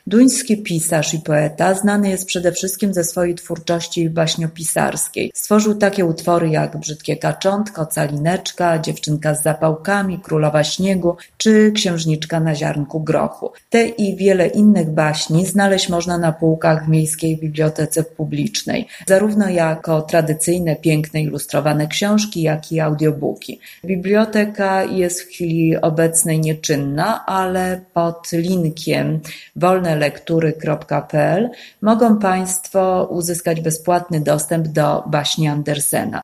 Duński pisarz i poeta znany jest przede wszystkim ze swojej twórczości baśniopisarskiej. Stworzył takie utwory jak Brzydkie kaczątko, Calineczka, Dziewczynka z zapałkami, Królowa śniegu czy Księżniczka na ziarnku grochu. Te i wiele innych baśni znaleźć można na półkach w Miejskiej Bibliotece Publicznej, zarówno jako tradycyjne, piękne, ilustrowane książki, jak i audiobooki. Biblioteka jest w chwili obecnej nieczynna, ale pod linkiem wolnelektury.pl mogą Państwo uzyskać bezpłatny dostęp do baśni Andersena.